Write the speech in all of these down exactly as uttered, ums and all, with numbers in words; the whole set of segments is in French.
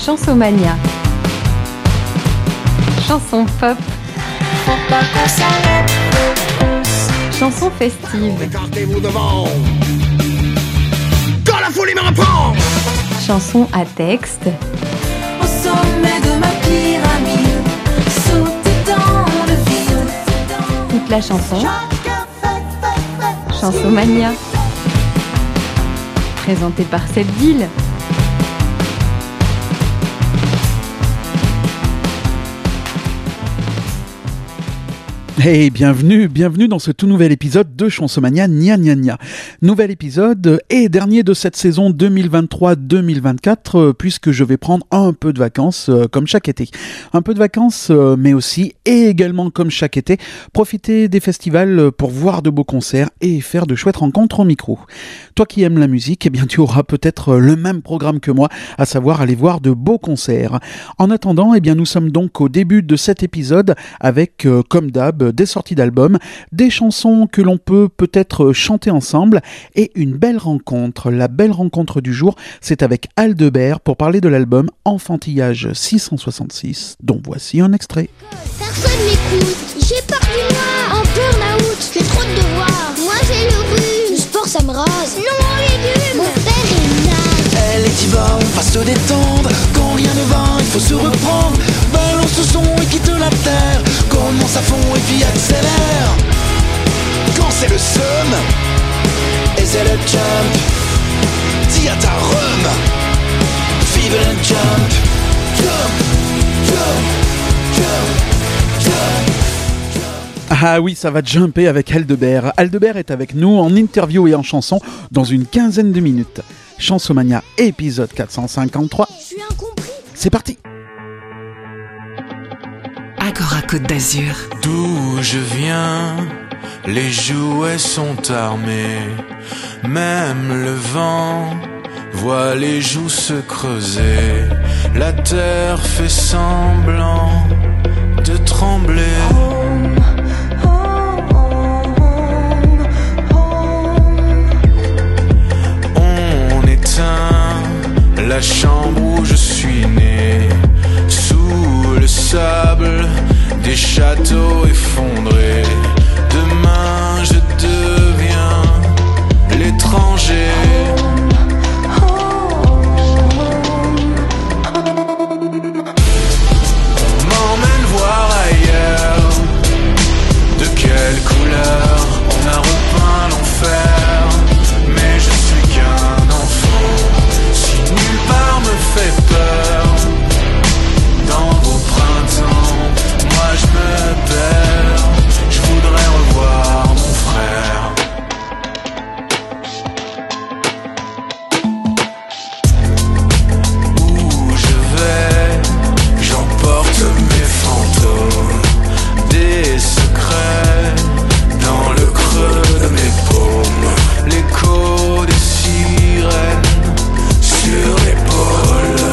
Chansomania. Chanson pop. Faut pas qu'on s'arrête. Chanson festive. Écartez-vous devant. Quand la folie me reprend. Chanson à texte. Au sommet de ma pyramide, sauter dans le vide. Toute la chanson. Chansomania. Présentée par Sebdil. Hey, bienvenue, bienvenue dans ce tout nouvel épisode de Chansomania Nia Nia Nia. Nouvel épisode et dernier de cette saison deux mille vingt-trois deux mille vingt-quatre, euh, puisque je vais prendre un peu de vacances euh, comme chaque été. Un peu de vacances, euh, mais aussi et également comme chaque été, profiter des festivals pour voir de beaux concerts et faire de chouettes rencontres au micro. Toi qui aimes la musique, eh bien tu auras peut-être le même programme que moi, à savoir aller voir de beaux concerts. En attendant, eh bien nous sommes donc au début de cet épisode avec, euh, comme d'hab, des sorties d'albums, des chansons que l'on peut peut-être chanter ensemble et une belle rencontre. La belle rencontre du jour, c'est avec Aldebert pour parler de l'album Enfantillage six cent soixante-six, dont voici un extrait. Personne m'écoute, j'ai peur du noir, en burn-out, j'ai trop de devoirs, moi j'ai le rhume, le sport ça me rase, non aux légumes, mon père est naze. Elle est diva, on va se détendre, quand rien ne va, il faut se reprendre, balance le son et quitte la terre, commence à fond et puis accélère. Quand c'est le seum, et c'est le jump, dis à ta rhum, vive le jump, jump, jump, jump, jump. Ah oui, ça va jumper avec Aldebert. Aldebert est avec nous en interview et en chanson dans une quinzaine de minutes. Chansomania épisode quatre cent cinquante-trois. Je suis incompris. C'est parti. Agora Côte d'Azur. D'où je viens, les jouets sont armés. Même le vent voit les joues se creuser. La terre fait semblant de trembler. On éteint la chambre où je suis né. Sous le sable des châteaux effondrés. Demain je deviens l'étranger. On m'emmène voir ailleurs. De quelle couleur on a repeint l'enfer. Mais je suis qu'un enfant. Si nulle part me fait peur. Dans vos printemps, moi je me perds. Je voudrais revoir mon frère. Où je vais, j'emporte mes fantômes. Des secrets dans le creux de mes paumes. L'écho des sirènes sur l'épaule.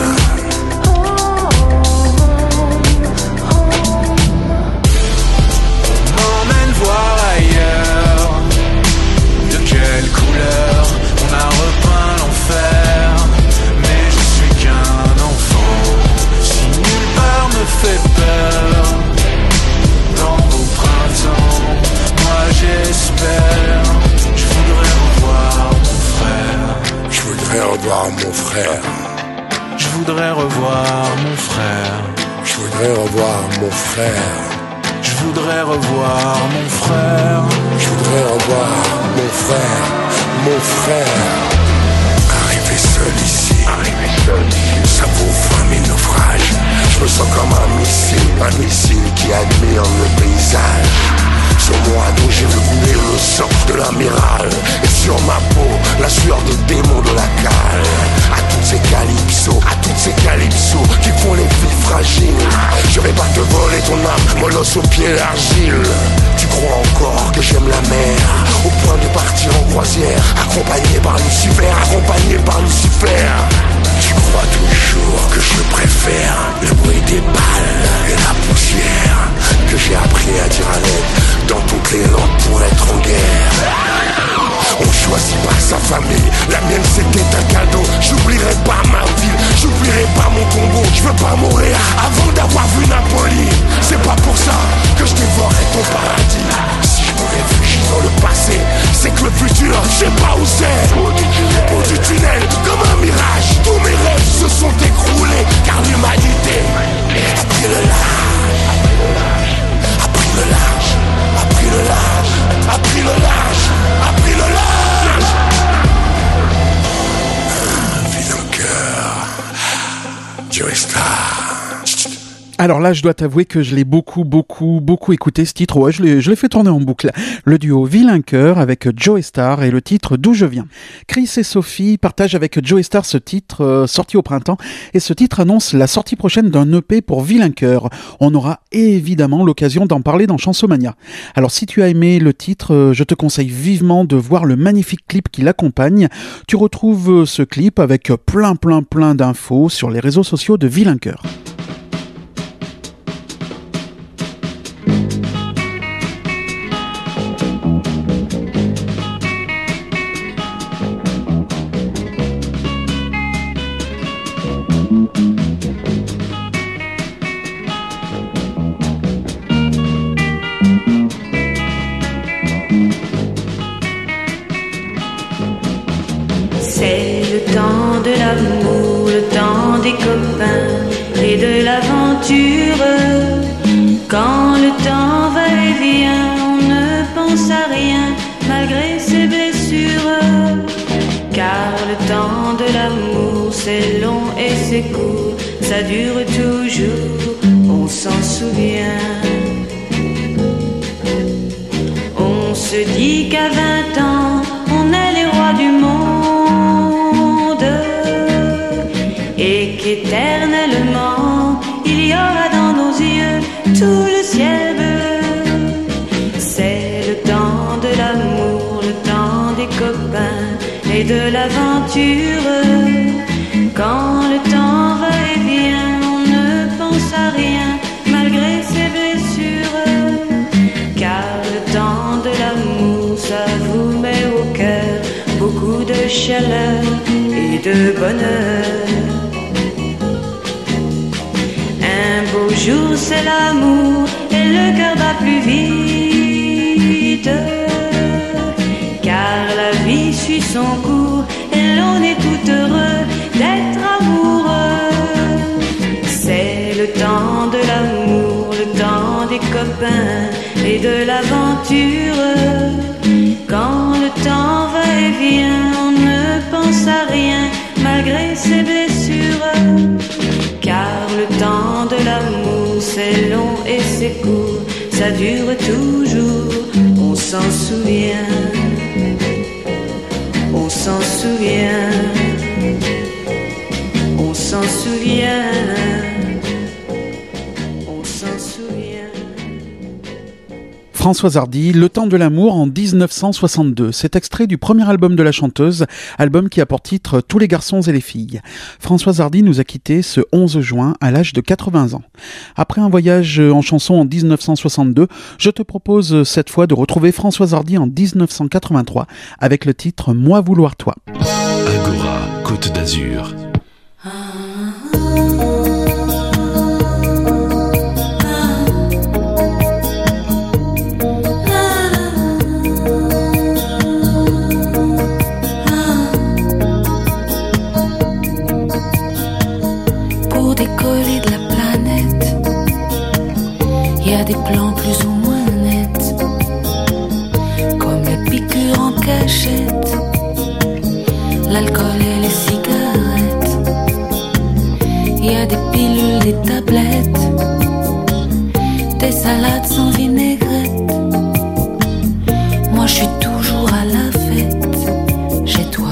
Voir ailleurs. De quelle couleur on a repeint l'enfer. Mais je suis qu'un enfant. Si nulle part me fait peur. Dans vos printemps, moi j'espère. Je voudrais revoir mon frère. Je voudrais revoir mon frère. Je voudrais revoir mon frère. Je voudrais revoir mon frère. Je voudrais revoir mon frère. Je voudrais revoir mon frère. Mon frère. Arrivé seul ici. Arrivé seul ici. Ça vaut vingt mille naufrages. Je me sens comme un missile. Un missile qui admire le paysage. Sur mon ado j'ai vu couler le sang de l'amiral. Et sur ma peau la sueur des démons de la cale. À toutes ces calypsos, à toutes ces calypsos qui font les filles fragiles. Je vais pas te voler ton âme, molosse aux pieds d'argile. Tu crois encore que j'aime la mer, au point de partir en croisière, accompagné par Lucifer, accompagné par Lucifer. Tu crois toujours que je préfère le bruit des balles et la poussière, que j'ai appris à dire à l'aide dans toutes les langues pour être en guerre. On choisit pas sa famille, la mienne c'était un cadeau. J'oublierai pas ma ville, j'oublierai pas mon tombeau. Alors là, je dois t'avouer que je l'ai beaucoup, beaucoup, beaucoup écouté ce titre. Ouais, je l'ai, je l'ai fait tourner en boucle. Le duo Vilain Cœur avec Joey Starr et le titre D'où je viens. Chris et Sophie partagent avec Joey Starr ce titre euh, sorti au printemps et ce titre annonce la sortie prochaine d'un E P pour Vilain Cœur. On aura évidemment l'occasion d'en parler dans Chansomania. Alors si tu as aimé le titre, euh, je te conseille vivement de voir le magnifique clip qui l'accompagne. Tu retrouves ce clip avec plein, plein, plein d'infos sur les réseaux sociaux de Vilain Cœur. C'est le temps de l'amour, le temps des copains et de l'aventure. Quand le temps va et vient, on ne pense à rien malgré ses blessures. Car le temps de l'amour, c'est long et c'est court, ça dure toujours, on s'en souvient. On se dit qu'à vingt ans, on est les rois du monde et qu'éternellement, il y aura dans nos yeux tout le ciel bleu. C'est le temps de l'amour, le temps des copains et de l'aventure. Quand le temps va et vient, on ne pense à rien malgré ses blessures. Car le temps de l'amour, ça vous met au cœur beaucoup de chaleur et de bonheur. Un beau jour c'est l'amour et le cœur bat plus vite. Car la vie suit son cours et l'on est tout heureux d'être amoureux. C'est le temps de l'amour, le temps des copains et de l'aventure. Quand le temps va et vient, on ne pense à rien malgré ses blessures. Car le temps de l'amour, c'est long et c'est court, ça dure toujours, on s'en souvient. On s'en souvient, on s'en souvient, on s'en souvient. Françoise Hardy, Le temps de l'amour en dix-neuf cent soixante-deux. C'est extrait du premier album de la chanteuse, album qui a pour titre Tous les garçons et les filles. Françoise Hardy nous a quittés ce onze juin à l'âge de quatre-vingts ans. Après un voyage en chanson en dix-neuf cent soixante-deux, je te propose cette fois de retrouver Françoise Hardy en dix-neuf cent quatre-vingt-trois avec le titre Moi vouloir toi. Agora, Côte d'Azur. Décoller de la planète, y a des plans plus ou moins nets, comme les piqûres en cachette, l'alcool et les cigarettes. Y a des pilules, des tablettes, des salades sans vinaigrette. Moi je suis toujours à la fête chez toi.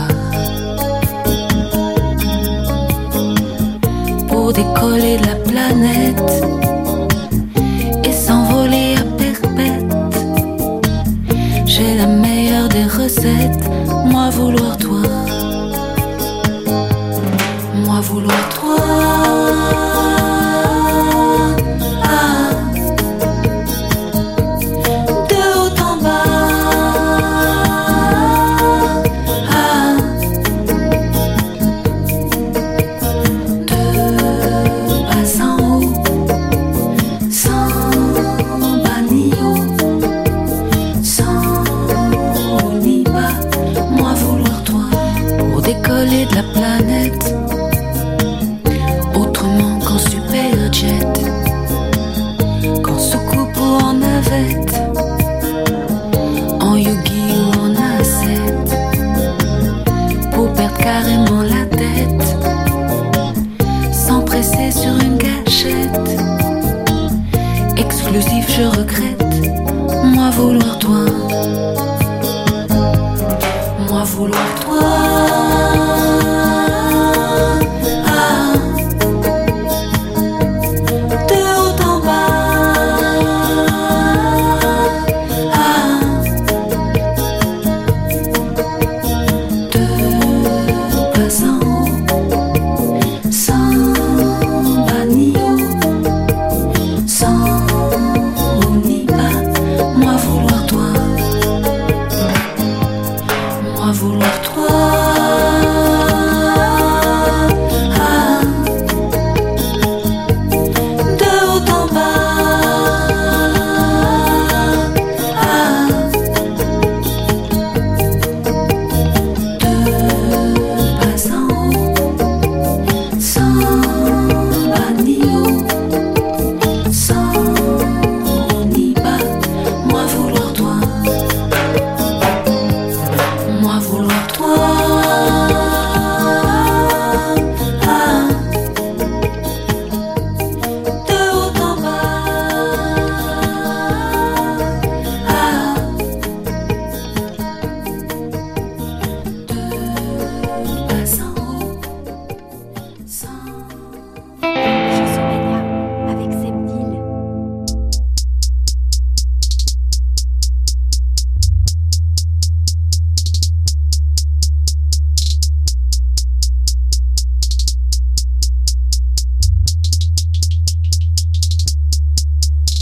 Pour décoller de la planète et s'envoler à perpète, j'ai la meilleure des recettes. Moi vouloir toi, moi vouloir toi. Ah. De haut en bas. Ah. Décoller de la planète autrement qu'en superjet, qu'en soucoupe ou en navette, en Yugi ou en A sept, pour perdre carrément la tête, s'empresser sur une gâchette.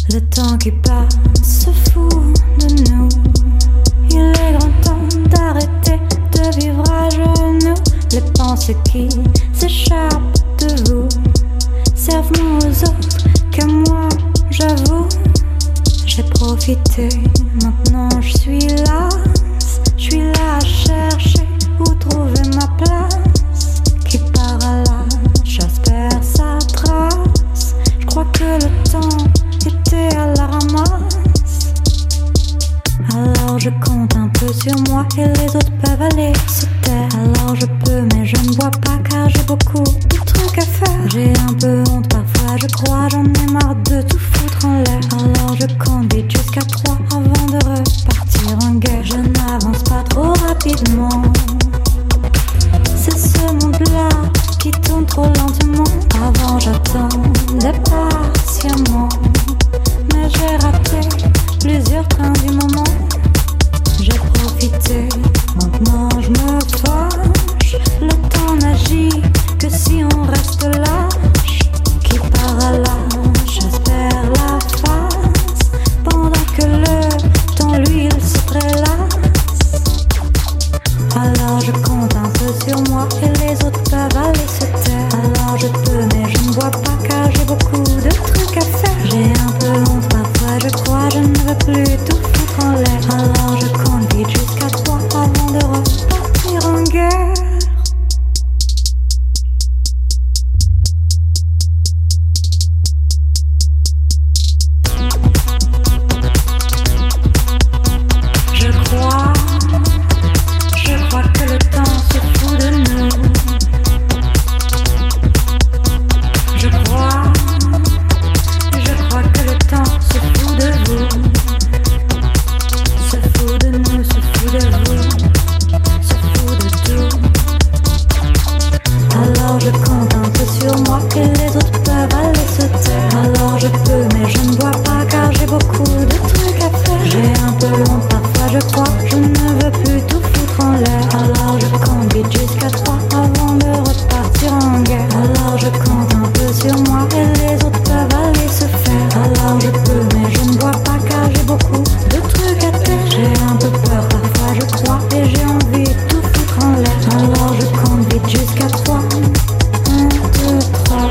Le temps qui passe se fout de nous. Il est grand temps d'arrêter de vivre à genoux. Les pensées qui s'échappent de vous servent moins aux autres qu'à moi, j'avoue. J'ai profité, maintenant je suis lasse. Je suis là à chercher où trouver ma place. Qui part à la chasse perd sa trace. Je crois que le temps était à la ramasse. Alors je compte un peu sur moi et les autres peuvent aller se taire. Alors je peux mais je ne bois pas car j'ai beaucoup de trucs à faire. J'ai un peu honte parfois je crois, j'en ai marre de tout foutre en l'air. Alors je compte vite jusqu'à trois avant de repartir en guerre. Je n'avance pas trop rapidement. C'est ce monde-là qui tourne trop lentement. Avant j'attendais patiemment, mais j'ai raté plusieurs trains du moment. J'ai profité, maintenant je me fâche. Le temps n'agit que si on reste lâche. Qui part à la chasse perd la face, pendant que le temps lui il se prélasse. Alors je compte un peu sur moi et les autres peuvent aller se taire. Alors je peux mais je ne bois pas car j'ai beaucoup de trucs à faire. J'ai un peu honte parfois je crois, je ne veux plus tout foutre en l'air. Alors je compte vite jusqu'à trois avant de repartir en guerre. Je crois, je crois que le temps se fout de nous. Je crois, je crois que le temps se fout de vous. Se fout de nous, se fout de vous. Se fout de tout. Alors je compte un peu sur moi et les autres peuvent aller se taire. Alors je peux mais je ne bois pas car j'ai beaucoup de trucs à faire. J'ai un peu honte parfois je crois, je ne veux plus tout foutre en l'air. Alors je compte vite jusqu'à trois avant de repartir en guerre. Alors je compte un peu sur moi et les autres peuvent aller se faire. Alors je peux mais je ne bois pas car j'ai beaucoup de trucs à faire. J'ai un peu peur parfois je crois et j'ai envie de tout foutre en l'air. Alors je compte vite jusqu'à trois. Un, deux, trois.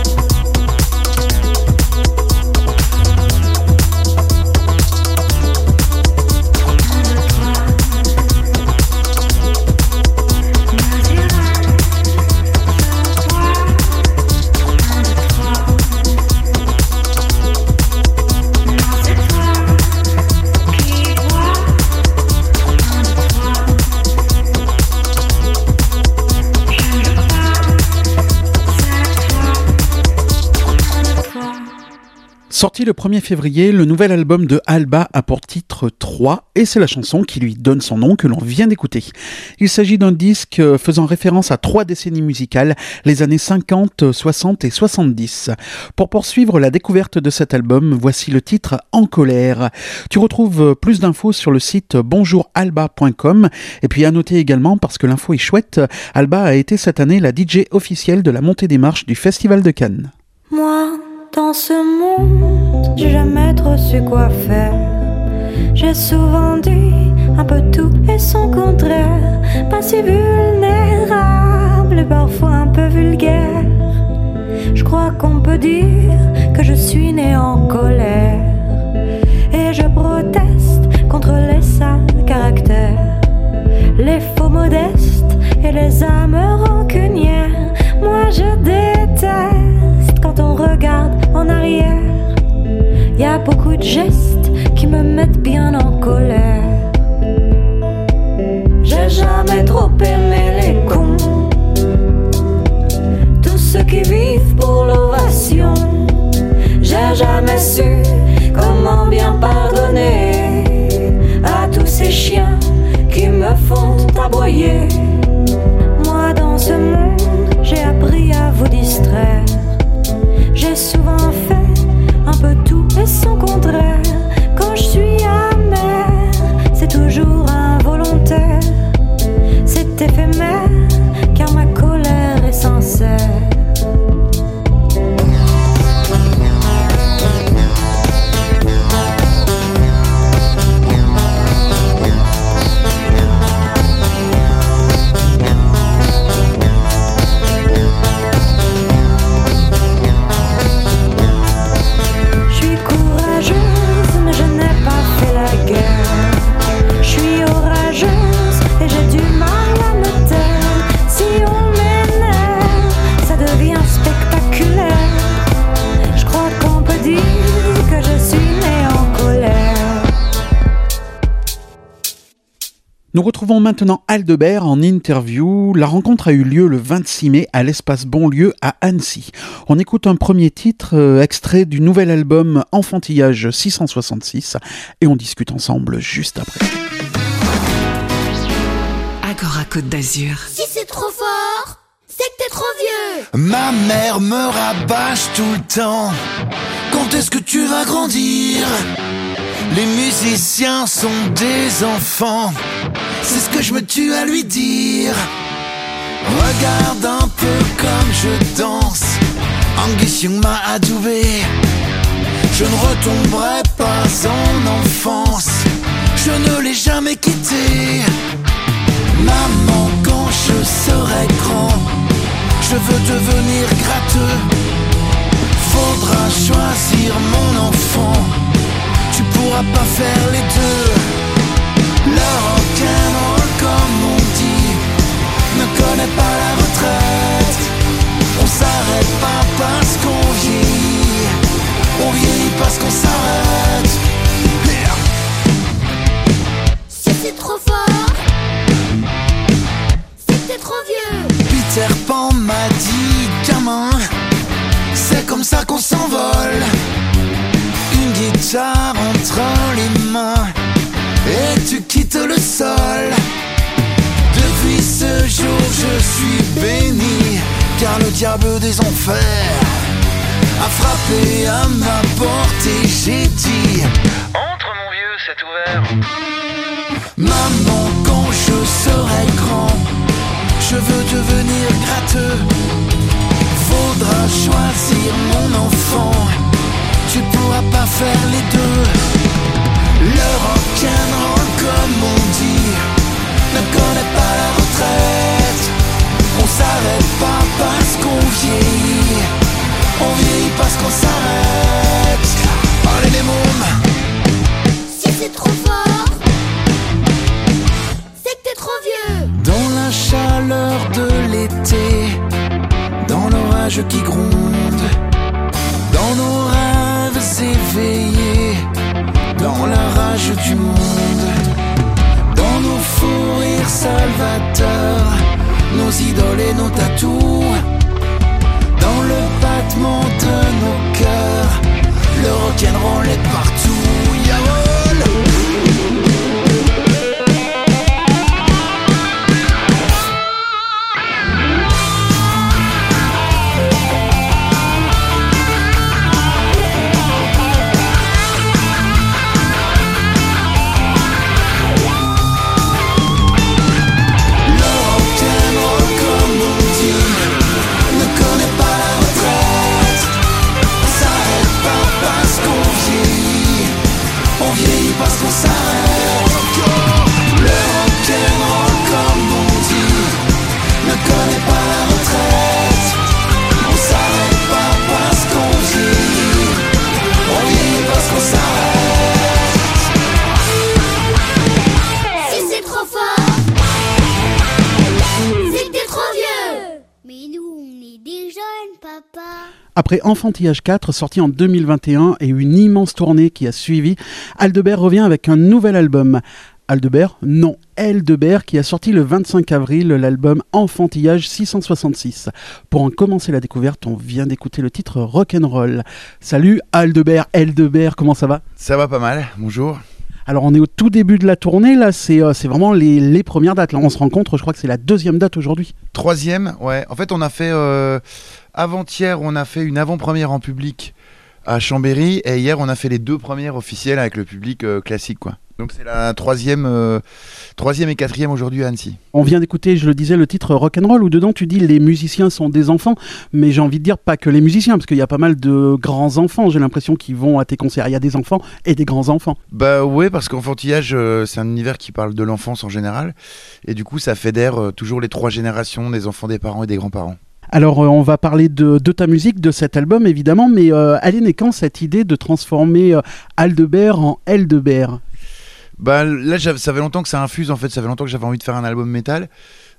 Sorti le premier février, le nouvel album de Alba a pour titre trois et c'est la chanson qui lui donne son nom que l'on vient d'écouter. Il s'agit d'un disque faisant référence à trois décennies musicales, les années cinquante, soixante et soixante-dix. Pour poursuivre la découverte de cet album, voici le titre En colère. Tu retrouves plus d'infos sur le site bonjour alba point com et puis à noter également, parce que l'info est chouette, Alba a été cette année la D J officielle de la montée des marches du Festival de Cannes. Moi, dans ce monde, j'ai jamais trop su quoi faire. J'ai souvent dit un peu tout et son contraire. Pas si vulnérable et parfois un peu vulgaire. Je crois qu'on peut dire que je suis né en colère. Et je proteste contre les sales caractères, les faux modestes et les âmes rancunières. Moi je déteste quand on regarde en arrière. Y a beaucoup de gestes qui me mettent bien en colère. J'ai jamais trop aimé les cons, tous ceux qui vivent pour l'ovation. J'ai jamais su comment bien pardonner à tous ces chiens qui me font aboyer. Moi dans ce monde, j'ai appris à vous distraire. J'ai souvent fait un peu tout et son contraire. Quand je suis amère, c'est toujours involontaire. C'était fait Nous retrouvons maintenant Aldebert en interview. La rencontre a eu lieu le vingt-six mai à l'espace Bonlieu à Annecy. On écoute un premier titre euh, extrait du nouvel album Enfantillage six cent soixante-six et on discute ensemble juste après. Agora Côte d'Azur. Si c'est trop fort, c'est que t'es trop vieux. Ma mère me rabâche tout le temps. Quand est-ce que tu vas grandir? Les musiciens sont des enfants. C'est ce que je me tue à lui dire. Regarde un peu comme je danse. Angus Young m'a adoubé. Je ne retomberai pas en enfance. Je ne l'ai jamais quitté. Maman, quand je serai grand, je veux devenir gratteux. Faudra choisir mon enfant. Tu pourras pas faire les deux. Le rock'n'roll, comme on dit, ne connaît pas la retraite. On s'arrête pas parce qu'on vieillit. On vieillit parce qu'on s'arrête. Yeah. Si c'est trop fort, c'est que t'es trop vieux. Peter Pan m'a dit, gamin, c'est comme ça qu'on s'envole. Une guitare entre les mains et tu quittes le sol. Depuis ce jour je suis béni, car le diable des enfers a frappé à ma porte et j'ai dit: entre mon vieux, c'est ouvert. Maman, quand je serai grand, je veux devenir gratteux. Faudra choisir mon enfant. Tu pourras pas faire les deux. Le rock'n'roll, comme on dit, ne connaît pas la retraite. On s'arrête pas parce qu'on vieillit. On vieillit parce qu'on s'arrête. Allez les mômes. Si c'est trop fort, c'est que t'es trop vieux. Dans la chaleur de l'été, dans l'orage qui gronde, dans nos rêves éveillés, dans la rage du monde, dans nos fous rires salvateurs, nos idoles et nos tatous, dans le battement de nos cœurs, le rock'n'roll est partout. Yahoo! Parce qu'on s'arrête encore. Le rock'n'roll, comme on dit, ne connaît pas la retraite. On s'arrête pas parce qu'on vieillit. On vieillit parce qu'on s'arrête. Si c'est trop fort, c'est que t'es trop vieux. Mais nous, on est des jeunes, papa. Après Enfantillage quatre, sorti en deux mille vingt et un, et une immense tournée qui a suivi, Aldebert revient avec un nouvel album. Aldebert, non, Aldebert, qui a sorti le vingt-cinq avril l'album Enfantillage six cent soixante-six. Pour en commencer la découverte, on vient d'écouter le titre Rock'n'Roll. Salut Aldebert, Aldebert, comment ça va? Ça va pas mal, bonjour. Alors on est au tout début de la tournée, là c'est, euh, c'est vraiment les, les premières dates. Là on se rencontre, je crois que c'est la deuxième date aujourd'hui. Troisième, ouais. En fait on a fait, euh, avant-hier on a fait une avant-première en public à Chambéry et hier on a fait les deux premières officielles avec le public euh, classique quoi. Donc c'est la troisième, euh, troisième et quatrième aujourd'hui à Annecy. On vient d'écouter, je le disais, le titre Rock'n'Roll où dedans tu dis les musiciens sont des enfants, mais j'ai envie de dire pas que les musiciens, parce qu'il y a pas mal de grands enfants, j'ai l'impression, qui vont à tes concerts. Il y a des enfants et des grands enfants. Bah ouais, parce qu'Enfantillage euh, c'est un univers qui parle de l'enfance en général et du coup ça fédère euh, toujours les trois générations, des enfants, des parents et des grands-parents. Alors euh, on va parler de, de ta musique, de cet album évidemment, mais euh, elle est née quand cette idée de transformer euh, Aldebert en Aldebert? Bah là ça fait longtemps que ça infuse en fait, ça fait longtemps que j'avais envie de faire un album métal.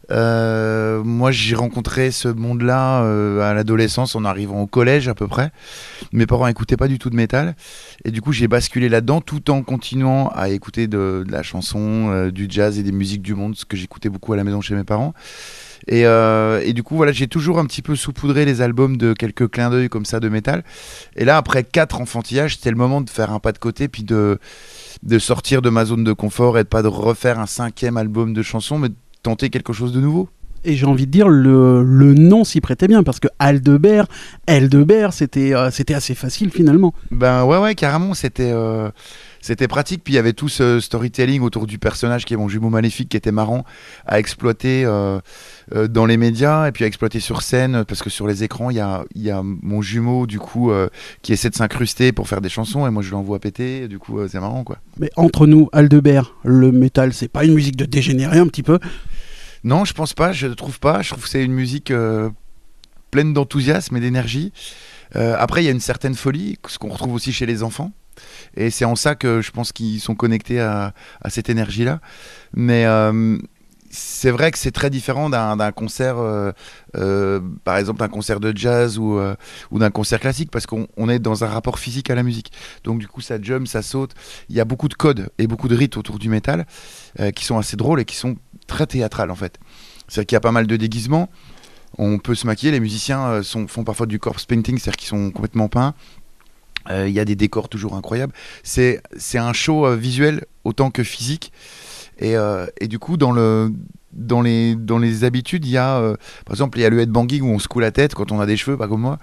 Euh, moi, j'ai rencontré ce monde-là euh, à l'adolescence, en arrivant au collège à peu près. Mes parents n'écoutaient pas du tout de métal. Et du coup, j'ai basculé là-dedans tout en continuant à écouter de, de la chanson, euh, du jazz et des musiques du monde, ce que j'écoutais beaucoup à la maison chez mes parents. Et, euh, et du coup, voilà, j'ai toujours un petit peu saupoudré les albums de quelques clins d'œil comme ça de métal. Et là, après quatre enfantillages, c'était le moment de faire un pas de côté, puis de, de sortir de ma zone de confort et de pas de refaire un cinquième album de chansons, mais de tenter quelque chose de nouveau. Et j'ai envie de dire, le, le nom s'y prêtait bien, parce que Aldebert, Eldebert, c'était, euh, c'était assez facile finalement. Ben ouais, ouais, carrément, c'était, euh, c'était pratique. Puis il y avait tout ce storytelling autour du personnage qui est mon jumeau maléfique, qui était marrant à exploiter euh, euh, dans les médias, et puis à exploiter sur scène, parce que sur les écrans, il y a, y a mon jumeau, du coup, euh, qui essaie de s'incruster pour faire des chansons, et moi je l'envoie péter, et du coup, euh, c'est marrant, quoi. Mais entre nous, Aldebert, le métal, c'est pas une musique de dégénéré un petit peu? Non, je pense pas, je ne trouve pas. Je trouve que c'est une musique euh, pleine d'enthousiasme et d'énergie. Euh, après, il y a une certaine folie, ce qu'on retrouve aussi chez les enfants. Et c'est en ça que je pense qu'ils sont connectés à, à cette énergie-là. Mais euh, c'est vrai que c'est très différent d'un, d'un concert, euh, euh, par exemple d'un concert de jazz ou, euh, ou d'un concert classique, parce qu'on on est dans un rapport physique à la musique. Donc du coup, ça jump, ça saute. Il y a beaucoup de codes et beaucoup de rites autour du métal euh, qui sont assez drôles et qui sont très théâtrales en fait. C'est-à-dire qu'il y a pas mal de déguisements. On peut se maquiller. Les musiciens euh, sont, font parfois du corpse painting, c'est-à-dire qu'ils sont complètement peints. Il euh, y a des décors toujours incroyables. C'est, c'est un show euh, visuel autant que physique. Et, euh, et du coup, dans, le, dans, les, dans les habitudes, il y a, euh, par exemple, il y a le headbanging où on secoue la tête quand on a des cheveux, pas comme moi.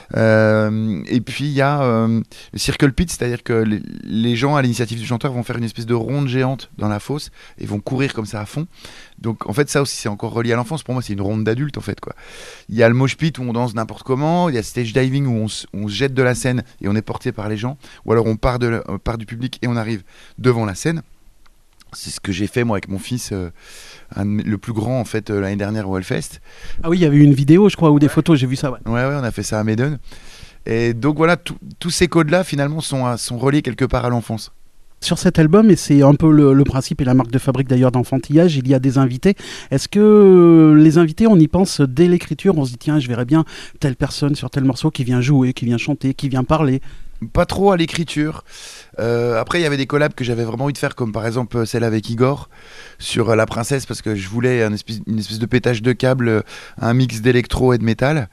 Euh, et puis, il y a euh, le circle pit, c'est-à-dire que les, les gens, à l'initiative du chanteur, vont faire une espèce de ronde géante dans la fosse et vont courir comme ça à fond. Donc, en fait, ça aussi, c'est encore relié à l'enfance. Pour moi, c'est une ronde d'adultes, en fait, quoi. Il y a le mosh pit où on danse n'importe comment. Il y a stage diving où on, s- on se jette de la scène et on est porté par les gens. Ou alors, on part, de la- euh, part du public et on arrive devant la scène. C'est ce que j'ai fait moi avec mon fils, euh, un, le plus grand en fait euh, l'année dernière au Hellfest. Ah oui, il y avait une vidéo, je crois, ou des photos, j'ai vu ça. Ouais, ouais, ouais on a fait ça à Maiden. Et donc voilà, tous ces codes-là finalement sont, à, sont reliés quelque part à l'enfance. Sur cet album, et c'est un peu le, le principe et la marque de fabrique d'ailleurs d'Enfantillage, il y a des invités. Est-ce que les invités, on y pense dès l'écriture, on se dit tiens, je verrais bien telle personne sur tel morceau qui vient jouer, qui vient chanter, qui vient parler? Pas trop à l'écriture. Euh, après, il y avait des collabs que j'avais vraiment envie de faire, comme par exemple celle avec Igor sur euh, La Princesse, parce que je voulais un espèce, une espèce de pétage de câble, euh, un mix d'électro et de métal.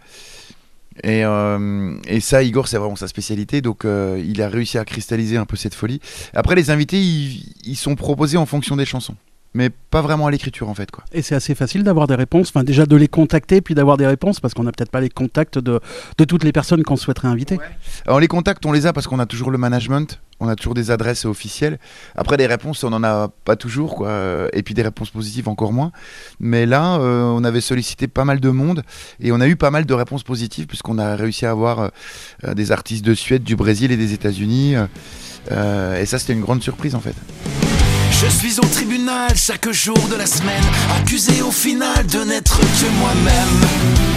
Et, euh, et ça, Igor, c'est vraiment sa spécialité, donc euh, il a réussi à cristalliser un peu cette folie. Après, les invités, ils, ils sont proposés en fonction des chansons, mais pas vraiment à l'écriture en fait, quoi. Et c'est assez facile d'avoir des réponses, enfin déjà de les contacter puis d'avoir des réponses, parce qu'on n'a peut-être pas les contacts de, de toutes les personnes qu'on souhaiterait inviter. Ouais. Alors les contacts, on les a parce qu'on a toujours le management, on a toujours des adresses officielles. Après les réponses, on n'en a pas toujours, quoi. Et puis des réponses positives encore moins. Mais là, euh, on avait sollicité pas mal de monde et on a eu pas mal de réponses positives puisqu'on a réussi à avoir euh, des artistes de Suède, du Brésil et des États-Unis. Euh, et ça, c'était une grande surprise en fait. Je suis au tribunal chaque jour de la semaine, accusé au final de n'être que moi-même.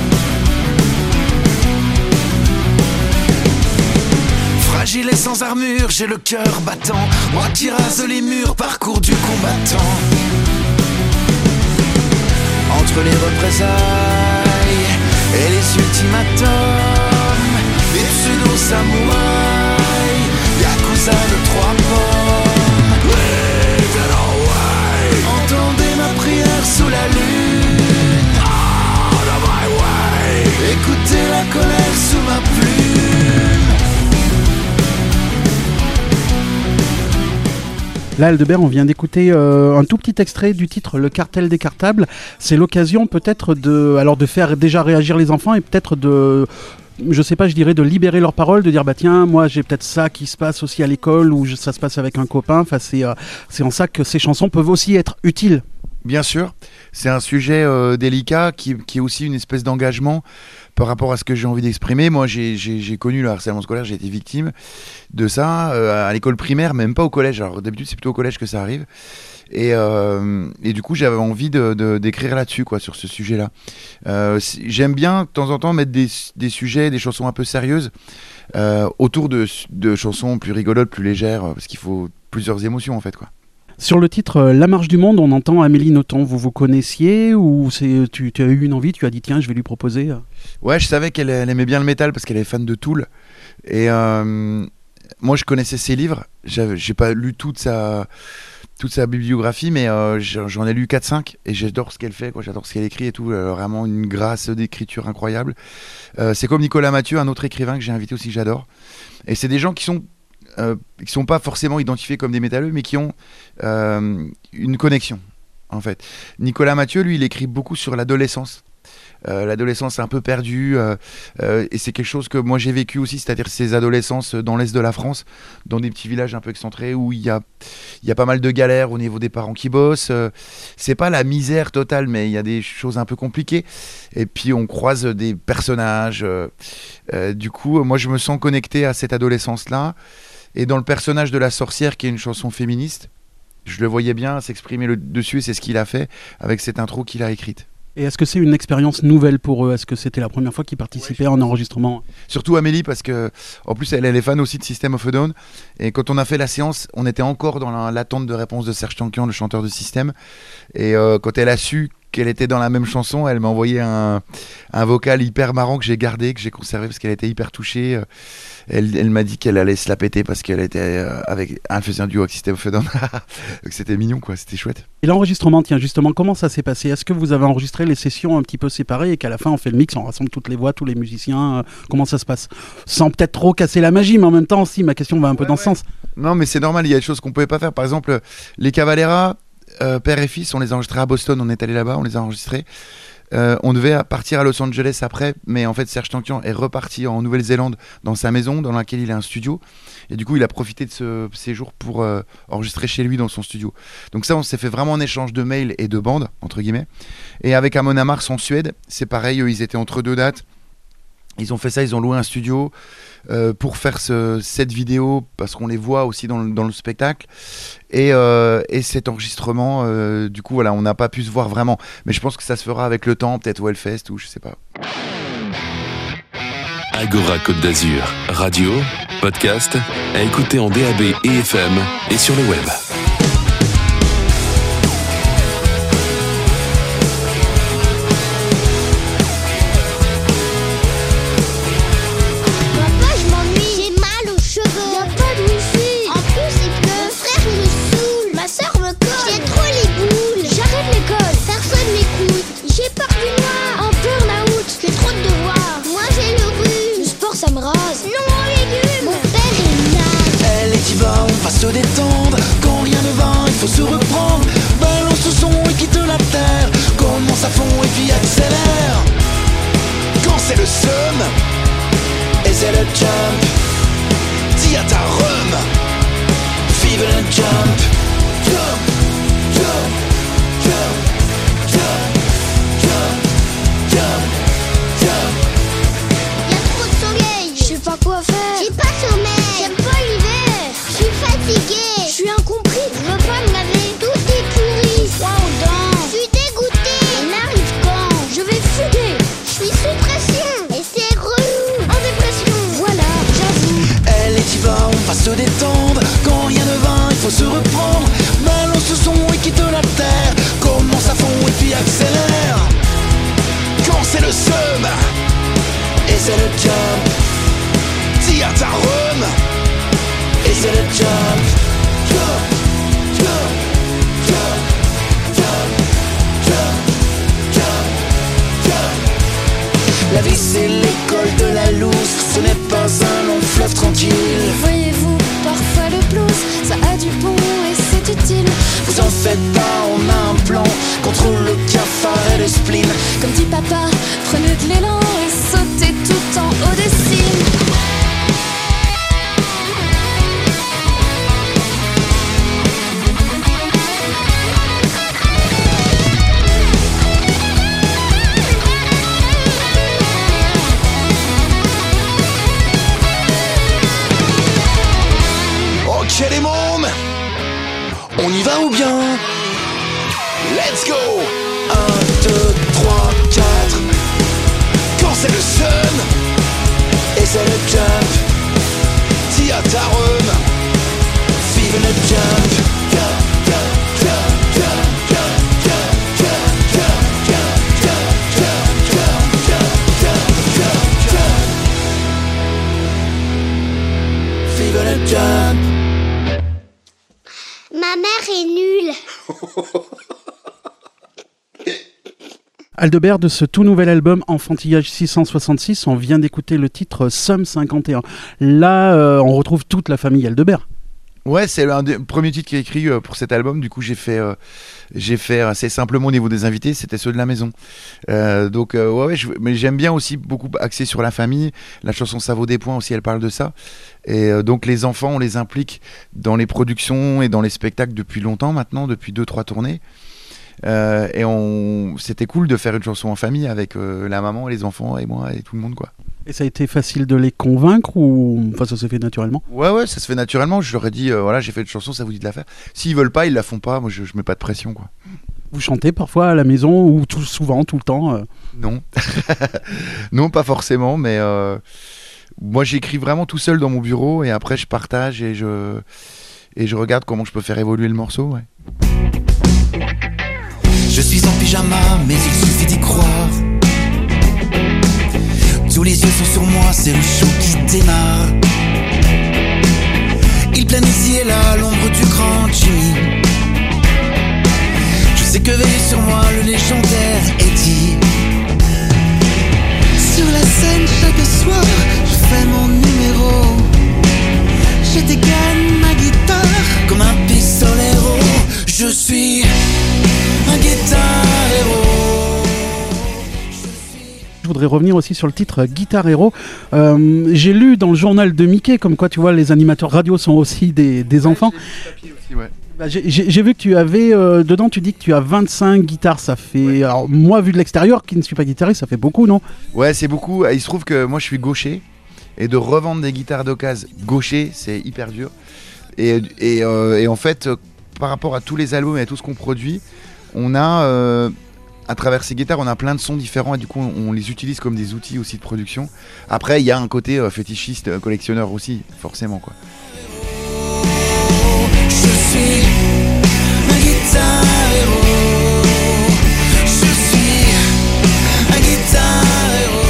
Fragile et sans armure, j'ai le cœur battant, moi qui rase les murs, parcours du combattant. Entre les représailles et les ultimatums, les pseudo-samouraïs, yakuza de trois pommes. Entendez ma prière sous la lune. Out of my way. Écoutez la colère sous ma plume. Là, Aldebert, on vient d'écouter euh, un tout petit extrait du titre Le Cartel des Cartables. C'est l'occasion peut-être de, alors de faire déjà réagir les enfants et peut-être de, je sais pas, je dirais de libérer leurs paroles, de dire bah tiens, moi j'ai peut-être ça qui se passe aussi à l'école ou je, ça se passe avec un copain. Enfin, c'est, euh, c'est en ça que ces chansons peuvent aussi être utiles. Bien sûr, c'est un sujet euh, délicat qui, qui est aussi une espèce d'engagement par rapport à ce que j'ai envie d'exprimer. Moi, j'ai, j'ai, j'ai connu le harcèlement scolaire, j'ai été victime de ça euh, à l'école primaire, même pas au collège. Alors d'habitude, c'est plutôt au collège que ça arrive. Et, euh, et du coup, j'avais envie de, de, d'écrire là-dessus, quoi, sur ce sujet-là. Euh, j'aime bien, de temps en temps, mettre des, des sujets, des chansons un peu sérieuses euh, autour de, de chansons plus rigolotes, plus légères, parce qu'il faut plusieurs émotions, en fait, quoi. Sur le titre euh, La Marche du Monde, on entend Amélie Nothomb. Vous vous connaissiez ou c'est, tu, tu as eu une envie, tu as dit tiens, je vais lui proposer euh... Ouais, je savais qu'elle elle aimait bien le métal parce qu'elle est fan de Tool. Et euh, moi, je connaissais ses livres. J'avais, j'ai pas lu toute sa, toute sa bibliographie, mais euh, j'en ai lu quatre cinq et j'adore ce qu'elle fait, quoi. J'adore ce qu'elle écrit et tout. Euh, vraiment une grâce d'écriture incroyable. Euh, c'est comme Nicolas Mathieu, un autre écrivain que j'ai invité aussi que j'adore. Et c'est des gens qui sont Euh, qui sont pas forcément identifiés comme des métalleux, mais qui ont euh, une connexion, en fait. Nicolas Mathieu, lui, il écrit beaucoup sur l'adolescence. Euh, l'adolescence un peu perdue, euh, euh, et c'est quelque chose que moi j'ai vécu aussi, c'est-à-dire ces adolescences dans l'est de la France, dans des petits villages un peu excentrés où il y a, il y a pas mal de galères au niveau des parents qui bossent. Euh, c'est pas la misère totale, mais il y a des choses un peu compliquées. Et puis on croise des personnages. Euh, euh, du coup, moi je me sens connecté à cette adolescence-là. Et dans le personnage de la sorcière, qui est une chanson féministe, je le voyais bien s'exprimer le dessus, et c'est ce qu'il a fait avec cette intro qu'il a écrite. Et est-ce que c'est une expérience nouvelle pour eux ? Est-ce que c'était la première fois qu'ils participaient ouais, en enregistrement ? Surtout Amélie, parce que en plus elle, elle est fan aussi de System of a Down. Et quand on a fait la séance, on était encore dans la, l'attente de réponse de Serge Tankian, le chanteur de System. Et euh, quand elle a su qu'elle était dans la même chanson, elle m'a envoyé un, un vocal hyper marrant que j'ai gardé, que j'ai conservé parce qu'elle était hyper touchée. Elle, elle m'a dit qu'elle allait se la péter parce qu'elle était euh, avec, elle faisait un duo avec System of a Down. C'était mignon, quoi, c'était chouette. Et l'enregistrement, tiens, justement, comment ça s'est passé ? Est-ce que vous avez enregistré les sessions un petit peu séparées et qu'à la fin on fait le mix, on rassemble toutes les voix, tous les musiciens euh, Comment ça se passe ? Sans peut-être trop casser la magie, mais en même temps, si ma question va un peu ouais, dans ouais. ce sens. Non, mais c'est normal, il y a des choses qu'on pouvait pas faire. Par exemple, les Cavalera, euh, père et fils, on les a enregistrés à Boston, on est allé là-bas, on les a enregistrés. Euh, on devait partir à Los Angeles après, mais en fait Serge Tankian est reparti en Nouvelle-Zélande dans sa maison dans laquelle il a un studio, et du coup il a profité de ce séjour pour euh, enregistrer chez lui dans son studio. Donc ça, on s'est fait vraiment en échange de mails et de bandes entre guillemets. Et avec Amon Amarth en Suède, c'est pareil, eux, ils étaient entre deux dates. Ils ont fait ça, ils ont loué un studio euh, pour faire ce, cette vidéo, parce qu'on les voit aussi dans le, dans le spectacle. Et, euh, et cet enregistrement, euh, du coup, voilà, on n'a pas pu se voir vraiment. Mais je pense que ça se fera avec le temps, peut-être au Hellfest ou je sais pas. Agora Côte d'Azur, radio, podcast, à écouter en D A B et F M et sur le web. Se détendre, quand rien ne va, il faut se reprendre. Balance le son et quitte la terre. Commence à fond et puis accélère. Quand c'est le seum et c'est le jump, dis à ta rhum, vive le jump. Jump, jump, jump, jump, jump, jump, jump. Y'a trop de soleil, je sais pas quoi faire. J'ai pas sommeil, j'aime pas l'hiver. Je suis fatiguée, je suis incompris, je veux pas me laver. Tout est pourri, froid aux dents. Je suis dégoûtée, on arrive quand? Je vais fuguer, je suis sous pression. Et c'est relou, en dépression, voilà, j'avoue. Elle est diva, on va se détendre. Quand rien ne va, il faut se reprendre. Balance le son et quitte la terre. Commence à fond et puis accélère. Quand c'est le seum et c'est le jump, dis à ta rhum. Et c'est le jump, jump, jump, jump, jump, jump, jump, jump. La vie c'est l'école de la loose, ce n'est pas un long fleuve tranquille. Voyez-vous, parfois le blues, ça a du bon et c'est utile. Vous en faites pas, on a un plan contre le cafard et le spleen. Comme dit papa, prenez de l'élan et sautez tout en haut des cimes. Ok les mômes, on y va ou bien? Let's go. Un, deux, trois, quatre. Quand c'est le sun et c'est le jump, dis à ta rhum, vive le jump, jump, jump. est nul. Aldebert, de ce tout nouvel album Enfantillage six cent soixante-six, on vient d'écouter le titre Somme cinquante et un. Là, euh, on retrouve toute la famille Aldebert. Ouais, c'est un des premiers titres qui est écrit euh, pour cet album. Du coup, j'ai fait, euh, j'ai fait assez simplement au niveau des invités, c'était ceux de la maison. Euh, donc, euh, ouais, ouais je, mais j'aime bien aussi beaucoup axer sur la famille. La chanson Ça vaut des points aussi, elle parle de ça. Et euh, donc, les enfants, on les implique dans les productions et dans les spectacles depuis longtemps maintenant, depuis deux, trois tournées. Euh, et on, c'était cool de faire une chanson en famille avec euh, la maman et les enfants et moi et tout le monde, quoi. Et ça a été facile de les convaincre ou enfin ça s'est fait naturellement? Ouais ouais, ça se fait naturellement. Je leur ai dit euh, voilà, j'ai fait une chanson, ça vous dit de la faire. S'ils veulent pas, ils la font pas. Moi je, je mets pas de pression, quoi. Vous chantez parfois à la maison ou tout souvent, tout le temps euh... Non, non pas forcément, mais euh, moi j'écris vraiment tout seul dans mon bureau et après je partage et je et je regarde comment je peux faire évoluer le morceau. Ouais. Je suis en pyjama, mais il suffit d'y croire. Tous les yeux sont sur moi, c'est le show qui démarre. Il plane ici et là, l'ombre du grand Jimmy. Je sais que veille sur moi le légendaire Eddie. Sur la scène chaque soir, je fais mon numéro. Je dégaine ma guitare comme un pistolero. Je suis un guitarero. Je voudrais revenir aussi sur le titre Guitar Hero. Euh, j'ai lu dans le journal de Mickey comme quoi, tu vois, les animateurs radio sont aussi des, des enfants. Ouais, aussi, ouais. Bah, j'ai, j'ai, j'ai vu que tu avais, euh, dedans tu dis que tu as vingt-cinq guitares, ça fait, ouais. Alors moi vu de l'extérieur qui ne suis pas guitariste, ça fait beaucoup, non? Ouais, c'est beaucoup. Il se trouve que moi je suis gaucher et de revendre des guitares d'occasion gaucher, c'est hyper dur. Et, et, euh, et en fait, euh, par rapport à tous les albums et à tout ce qu'on produit, on a... Euh, à travers ces guitares, on a plein de sons différents et du coup, on, on les utilise comme des outils aussi de production. Après, il y a un côté euh, fétichiste, euh, collectionneur aussi, forcément, quoi. Je suis un guitarero. Je suis un guitarero.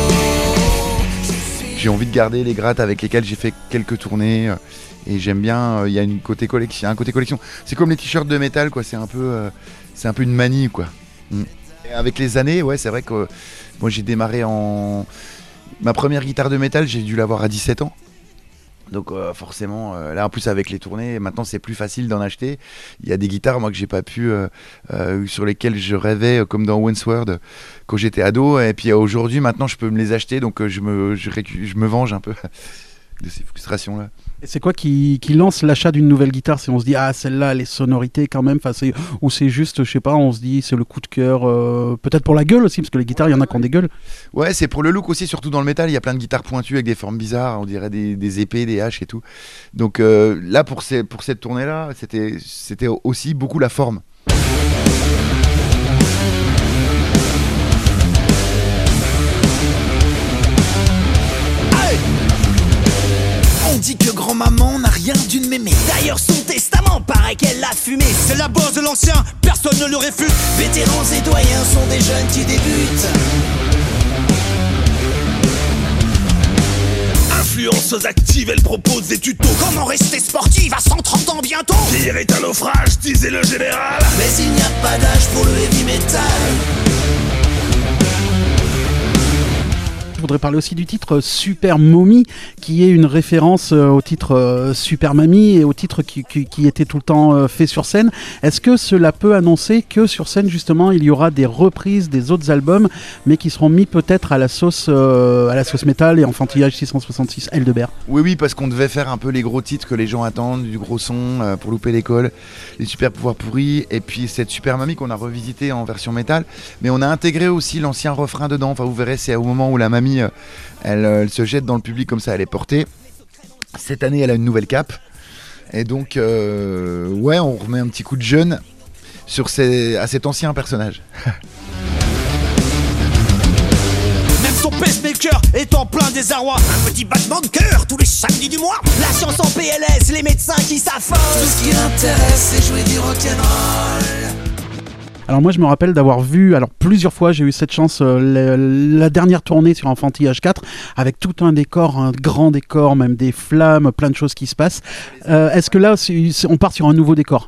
J'ai envie de garder les grattes avec lesquelles j'ai fait quelques tournées. Euh, et j'aime bien, il euh, y a une côté collection, un côté collection. C'est comme les t-shirts de métal, quoi. C'est un peu, euh, c'est un peu une manie, quoi. Mm. Et avec les années, ouais, c'est vrai que euh, moi j'ai démarré en... Ma première guitare de métal, j'ai dû l'avoir à dix-sept ans. Donc euh, forcément, euh, là en plus avec les tournées, maintenant c'est plus facile d'en acheter. Il y a des guitares, moi, que j'ai pas pu, euh, euh, sur lesquelles je rêvais, euh, comme dans Wentworth, euh, quand j'étais ado. Et puis euh, aujourd'hui, maintenant, je peux me les acheter, donc euh, je, me, je, récu- je me venge un peu de ces frustrations-là. Et c'est quoi qui, qui lance l'achat d'une nouvelle guitare? Si on se dit, ah, celle-là, les sonorités quand même, c'est, ou c'est juste, je sais pas, on se dit, c'est le coup de cœur, euh, peut-être pour la gueule aussi, parce que les guitares, il y en a qui ont des gueules. Ouais, c'est pour le look aussi, surtout dans le métal, il y a plein de guitares pointues avec des formes bizarres, on dirait des, des épées, des haches et tout. Donc euh, là, pour, ces, pour cette tournée-là, c'était, c'était aussi beaucoup la forme. On dit que grand-maman n'a rien d'une mémé. D'ailleurs son testament paraît qu'elle l'a fumé. C'est la bosse de l'ancien, personne ne le réfute. Vétérans et doyens sont des jeunes qui débutent. Influenceuse active, elle propose des tutos. Comment rester sportive à cent trente ans bientôt? Pire est un naufrage, disait le général. Mais il n'y a pas d'âge pour le heavy metal. Je voudrais parler aussi du titre Super Mommy, qui est une référence au titre Super Mamie et au titre qui, qui, qui était tout le temps fait sur scène. Est-ce que cela peut annoncer que sur scène, justement, il y aura des reprises des autres albums, mais qui seront mis peut-être à la sauce, euh, à la sauce métal et Enfantillage six cent soixante-six Aldebert? Oui, oui, parce qu'on devait faire un peu les gros titres que les gens attendent, du gros son euh, pour louper l'école, les super pouvoirs pourris, et puis cette Super Mamie qu'on a revisité en version métal, mais on a intégré aussi l'ancien refrain dedans. Enfin, vous verrez, c'est au moment où la mamie Elle, elle se jette dans le public comme ça, elle est portée. Cette année, elle a une nouvelle cape. Et donc, euh, ouais, on remet un petit coup de jeune sur ces, à cet ancien personnage. Même son pacemaker est en plein désarroi. Un petit battement de cœur tous les samedis du mois. La science en P L S, les médecins qui s'affolent. Tout ce qui l'intéresse, c'est jouer du rock'n'roll. Alors moi je me rappelle d'avoir vu, alors plusieurs fois j'ai eu cette chance, euh, la, la dernière tournée sur Enfantillage quatre, avec tout un décor, un grand décor, même des flammes, plein de choses qui se passent. Euh, est-ce que là c'est, c'est, on part sur un nouveau décor?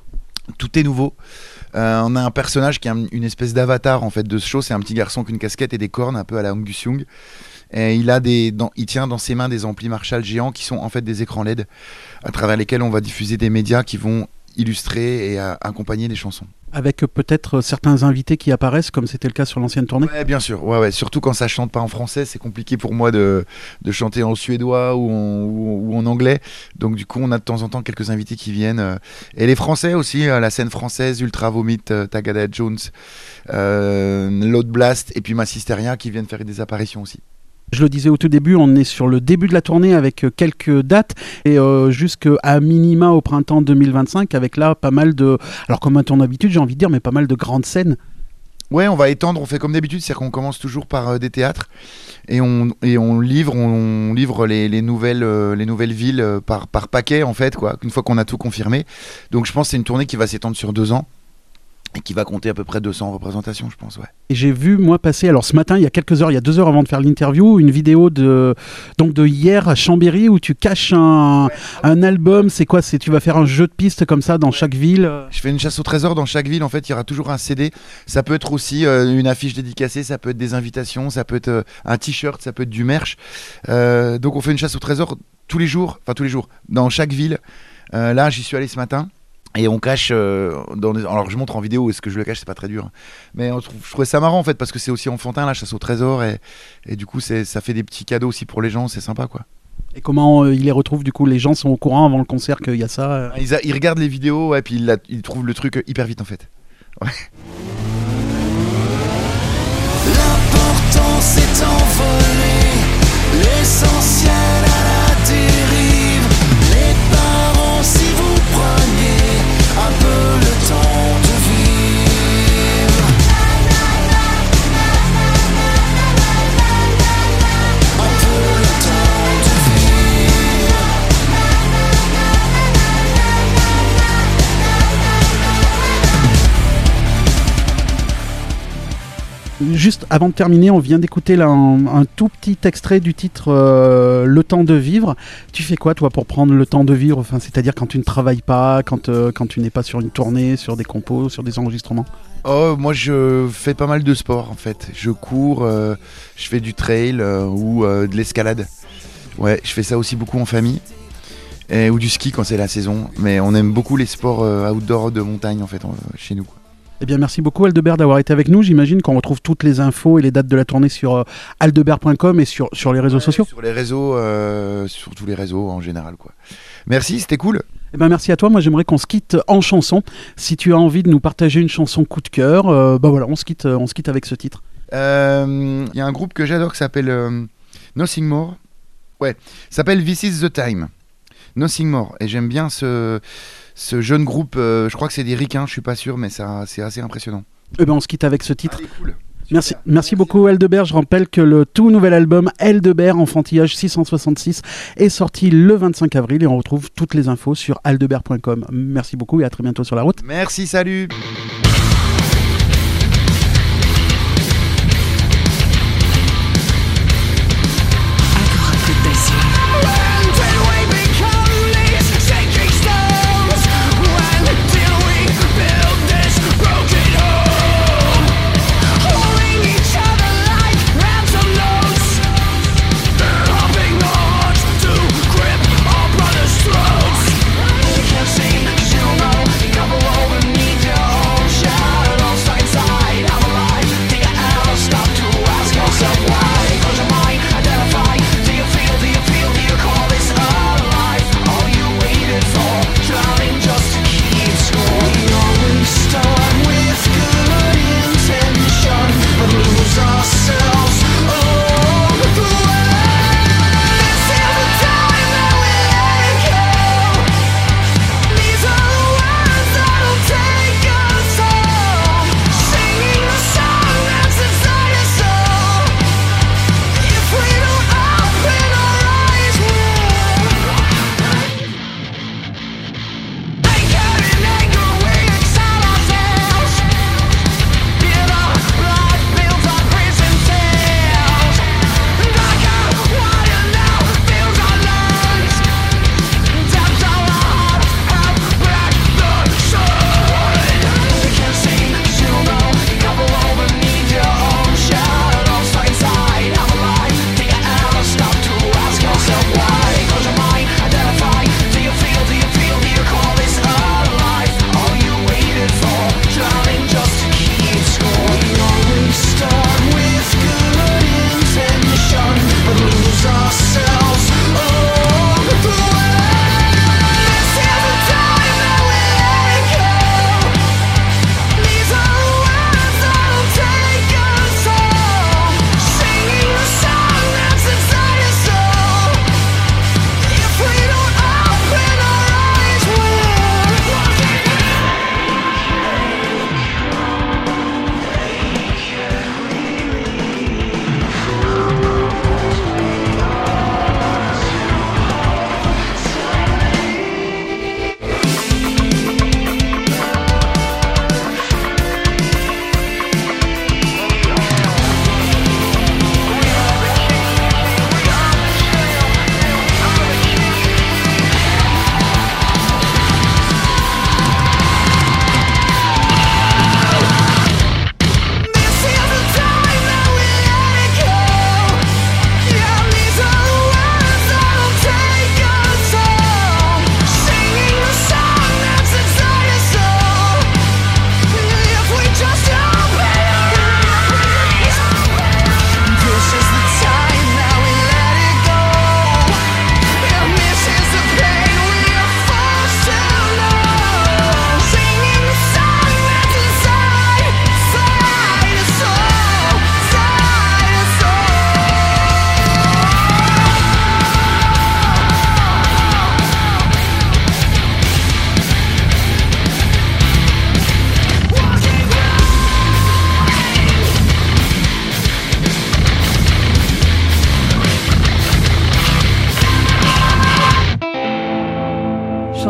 tout est nouveau. Euh, on a un personnage qui est un, une espèce d'avatar en fait de ce show. C'est un petit garçon avec une casquette et des cornes, un peu à la Angus Young. Et il a des, dans, il tient dans ses mains des amplis Marshall géants qui sont en fait des écrans L E D à travers lesquels on va diffuser des médias qui vont illustrer et à, accompagner les chansons. Avec peut-être certains invités qui apparaissent, comme c'était le cas sur l'ancienne tournée. Ouais, bien sûr. Ouais, ouais. Surtout quand ça chante pas en français, c'est compliqué pour moi de, de chanter en suédois ou en, ou, ou en anglais. Donc du coup, on a de temps en temps quelques invités qui viennent. Et les Français aussi, la scène française, Ultra Vomit, Tagada Jones, euh, Load Blast et puis Massisteria qui viennent faire des apparitions aussi. Je le disais au tout début, on est sur le début de la tournée avec quelques dates et euh, jusqu'à minima au printemps deux mille vingt-cinq avec là pas mal de, alors comme à ton habitude j'ai envie de dire, mais pas mal de grandes scènes. Ouais, on va étendre, on fait comme d'habitude, c'est-à-dire qu'on commence toujours par euh, des théâtres et on, et on livre, on livre les, les, nouvelles, euh, les nouvelles villes euh, par, par paquet en fait, quoi, une fois qu'on a tout confirmé. Donc je pense que c'est une tournée qui va s'étendre sur deux ans. Et qui va compter à peu près deux cents représentations, je pense, ouais. Et j'ai vu, moi, passer, alors ce matin, il y a quelques heures, il y a deux heures avant de faire l'interview, une vidéo de, donc de hier à Chambéry où tu caches un, ouais. un album. C'est quoi? C'est, tu vas faire un jeu de pistes comme ça dans ouais. chaque ville? Je fais une chasse au trésor dans chaque ville, en fait, il y aura toujours un C D. Ça peut être aussi euh, une affiche dédicacée, ça peut être des invitations, ça peut être euh, un t-shirt, ça peut être du merch. Euh, donc on fait une chasse au trésor tous les jours, enfin tous les jours, dans chaque ville. Euh, là, j'y suis allé ce matin. Et on cache, euh, dans des... alors je montre en vidéo, est-ce que je le cache, c'est pas très dur. Mais on trouve, je trouvais ça marrant en fait, parce que c'est aussi enfantin la chasse au trésor, et, et du coup c'est, ça fait des petits cadeaux aussi pour les gens, c'est sympa quoi. Et comment euh, ils les retrouvent du coup? Les gens sont au courant avant le concert qu'il y a ça euh... ils, a, ils regardent les vidéos, et puis ils, la, ils trouvent le truc hyper vite en fait. Ouais. L'important c'est envolé, l'essentiel à la dérive. Les parents si vous preniez un peu le temps de vivre, un peu le temps de vivre. Juste avant de terminer, on vient d'écouter là un, un tout petit extrait du titre euh, Le temps de vivre. Tu fais quoi toi pour prendre le temps de vivre, enfin, c'est-à-dire quand tu ne travailles pas, quand, euh, quand tu n'es pas sur une tournée, sur des compos, sur des enregistrements? Oh, moi je fais pas mal de sport en fait. Je cours, euh, je fais du trail euh, ou euh, de l'escalade. Ouais, je fais ça aussi beaucoup en famille. Et, ou du ski quand c'est la saison. Mais on aime beaucoup les sports euh, outdoor de montagne en fait, euh, chez nous. Eh bien, merci beaucoup Aldebert d'avoir été avec nous. J'imagine qu'on retrouve toutes les infos et les dates de la tournée sur euh, aldebert point com et sur, sur les réseaux ouais, sociaux. Sur les réseaux, euh, sur tous les réseaux en général, quoi. Merci, c'était cool. Eh ben, merci à toi. Moi, j'aimerais qu'on se quitte en chanson. Si tu as envie de nous partager une chanson coup de cœur, euh, bah voilà, on se quitte, on se quitte avec ce titre. Il euh, y a un groupe que j'adore qui s'appelle euh, Nothing More. Ouais, ça s'appelle This Is the Time. Nothing More. Et j'aime bien ce... Ce jeune groupe, euh, je crois que c'est des ricains, je suis pas sûr, mais ça, c'est assez impressionnant. Eh ben on se quitte avec ce titre. Allez, cool. Merci, merci, merci beaucoup Aldebert. Je rappelle que le tout nouvel album Aldebert Enfantillage six cent soixante-six est sorti le vingt-cinq avril et on retrouve toutes les infos sur aldebert point com. Merci beaucoup et à très bientôt sur la route. Merci, salut. Seem, 'cause you know, you know, over me, you're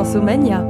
Chansomania.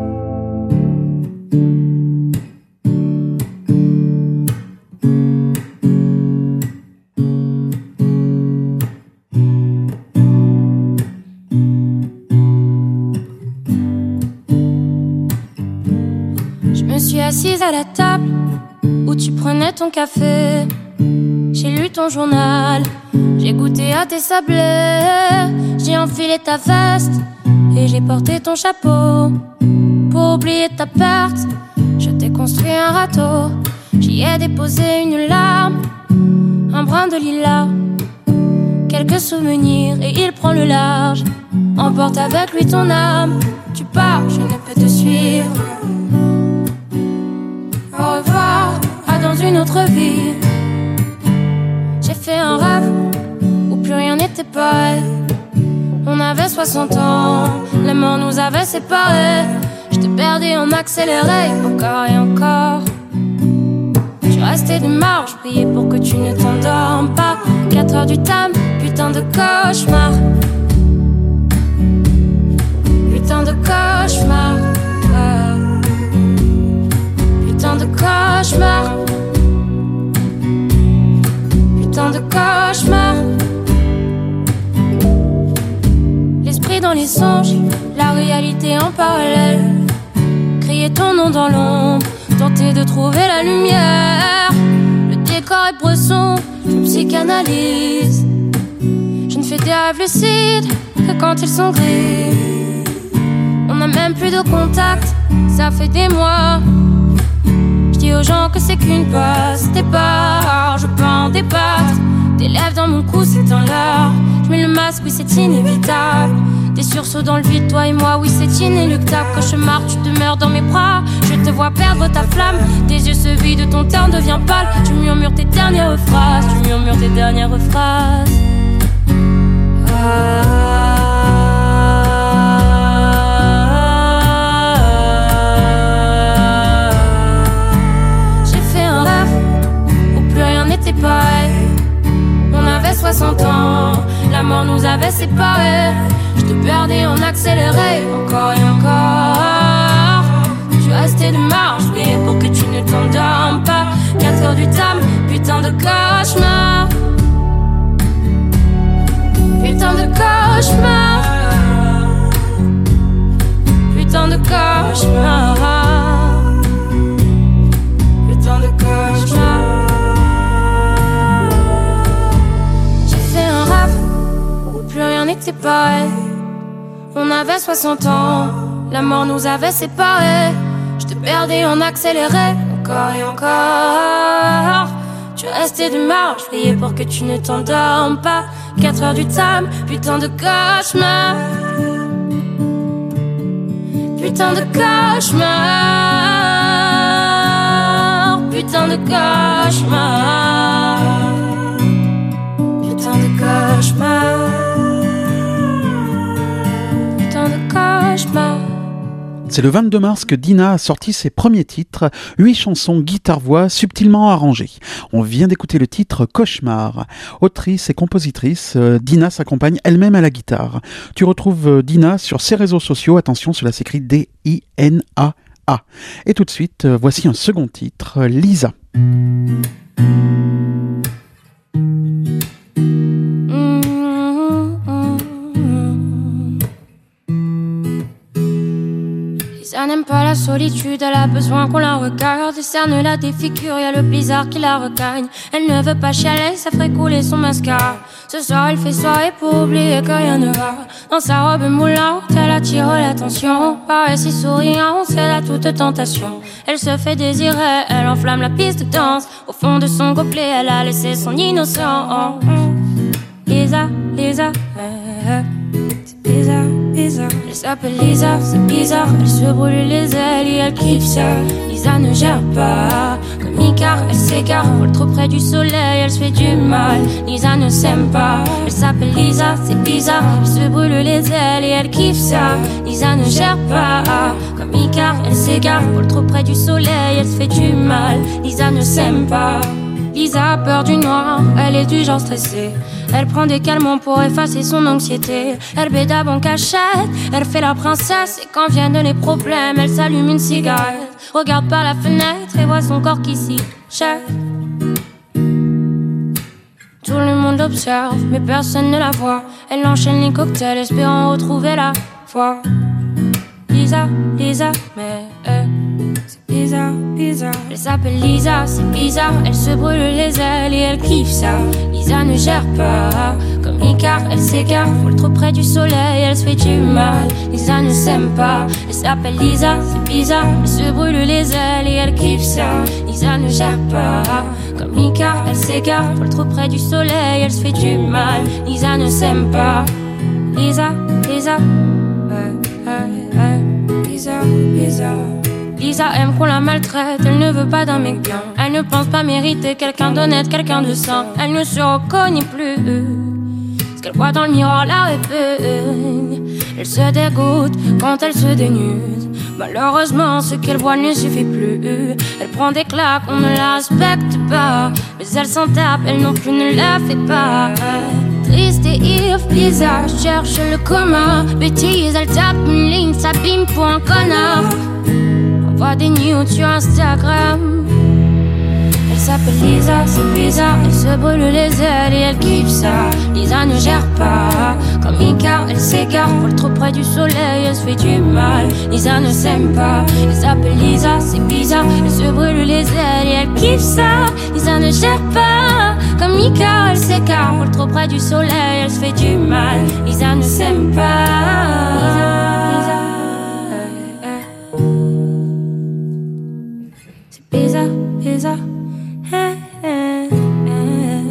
Je me suis assise à la table où tu prenais ton café. J'ai lu ton journal, j'ai goûté à tes sablés. J'ai enfilé ta veste et j'ai porté ton chapeau. Pour oublier ta perte, je t'ai construit un râteau. J'y ai déposé une larme, un brin de lilas, quelques souvenirs et il prend le large. Emporte avec lui ton âme. Tu pars, je ne peux te suivre. Au revoir, à dans une autre vie. J'ai fait un rêve où plus rien n'était pareil. On avait soixante ans, la mort nous avait séparés. Je te perdais en accéléré, encore et encore. Tu restais de marge, je priais pour que tu ne t'endormes pas. Quatre heures du tam, putain de cauchemar. Putain de cauchemar, ouais. Putain de cauchemar. Putain de cauchemar. L'esprit dans les songes, la réalité en parallèle. Crier ton nom dans l'ombre, tenter de trouver la lumière. Le décor est bresson, je me psychanalyse. Je ne fais des rêves lucides que quand ils sont gris. On n'a même plus de contact, ça fait des mois. Je dis aux gens que c'est qu'une passe départ. Je peux en débattre. Tes lèvres dans mon cou, c'est un leurre. Je mets le masque, oui c'est inévitable. Des sursauts dans le vide, toi et moi, oui c'est inéluctable. Cauchemar, tu demeures dans mes bras. Je te vois perdre ta flamme. Tes yeux se vident, ton teint devient pâle. Tu murmures tes dernières phrases. Tu murmures tes dernières phrases. Ah. Pareil. On avait soixante ans, la mort nous avait séparés. Je te perdais en accéléré, encore et encore. Tu restais de marche, mais pour que tu ne t'endormes pas. Quatre heures du tam, putain de cauchemar. Putain de cauchemar. Putain de cauchemar. Putain de cauchemar. Plus rien n'était pareil. On avait soixante ans, la mort nous avait séparés. Je te perdais en accéléré, encore et encore. Tu restais de marge, je priais pour que tu ne t'endormes pas. Quatre heures du tam, putain de cauchemar. Putain de cauchemar. Putain de cauchemar. Putain de cauchemar. C'est le vingt-deux mars que Dina a sorti ses premiers titres, huit chansons guitare-voix subtilement arrangées. On vient d'écouter le titre Cauchemar. Autrice et compositrice, Dina s'accompagne elle-même à la guitare. Tu retrouves Dina sur ses réseaux sociaux, attention, cela s'écrit D I N A A. Et tout de suite, voici un second titre, Lisa. Elle n'aime pas la solitude, elle a besoin qu'on la regarde. Discerne la défigure, y'a le blizzard qui la regagne. Elle ne veut pas chialer, ça ferait couler son mascara. Ce soir elle fait soirée pour oublier que rien ne va. Dans sa robe moulante, elle attire l'attention. Paraît si souriante, c'est à toute tentation. Elle se fait désirer, elle enflamme la piste de danse. Au fond de son gobelet, elle a laissé son innocence. Lisa, Lisa, euh, c'est bizarre, bizarre. Elle s'appelle Lisa, c'est bizarre. Elle se brûle les ailes et elle kiffe ça. Lisa ne gère pas, comme Icar, elle s'égare. Vole trop près du soleil, elle se fait du mal. Lisa ne s'aime pas. Elle s'appelle Lisa, c'est bizarre. Elle se brûle les ailes et elle kiffe ça. Lisa ne gère pas, comme Icar, elle s'égare. Vole trop près du soleil, elle se fait du mal. Lisa ne s'aime pas. Lisa a peur du noir, elle est du genre stressée. Elle prend des calmants pour effacer son anxiété. Elle bédave en cachette, elle fait la princesse. Et quand viennent les problèmes, elle s'allume une cigarette. Regarde par la fenêtre et voit son corps qui s'y jette. Tout le monde observe, mais personne ne la voit. Elle enchaîne les cocktails, espérant retrouver la foi. Lisa, Lisa, mais euh, c'est bizarre, bizarre. Elle s'appelle Lisa, c'est bizarre. Elle se brûle les ailes et elle kiffe ça. Lisa ne gère pas, comme Icar, elle s'égare. Vole trop près du soleil, elle se fait du mal. Lisa ne s'aime pas. Elle s'appelle Lisa, c'est bizarre. Elle se brûle les ailes et elle kiffe ça. Lisa ne gère pas, comme Icar, elle s'égare. Vole trop près du soleil, elle se fait du mal. Lisa ne s'aime pas. Lisa, Lisa, euh, euh, euh. Lisa, Lisa. Lisa aime qu'on la maltraite, elle ne veut pas d'un mec bien. Elle ne pense pas mériter quelqu'un d'honnête, quelqu'un de sain. Elle ne se reconnaît plus. Ce qu'elle voit dans le miroir la répugne. Elle se dégoûte quand elle se dénude. Malheureusement, ce qu'elle voit ne suffit plus. Elle prend des claques, on ne la respecte pas. Mais elle s'en tape, elle non plus ne la fait pas. Triste et ivre, Lisa cherche le commun. Bêtise, elle tape une ligne, s'abîme pour un connard. Envoie des nudes sur Instagram. Elle s'appelle Lisa, c'est bizarre. Elle se brûle les ailes et elle kiffe ça. Lisa ne gère pas, comme Icar, elle s'égare. Vole trop près du soleil, elle se fait du mal. Lisa ne s'aime pas. Elle s'appelle Lisa, c'est bizarre. Elle se brûle les ailes et elle kiffe ça. Lisa ne gère pas, comme Icar, elle s'égare. Vole trop près du soleil, elle se fait du mal. Lisa ne s'aime pas. Lisa, Lisa, hey, hey, hey.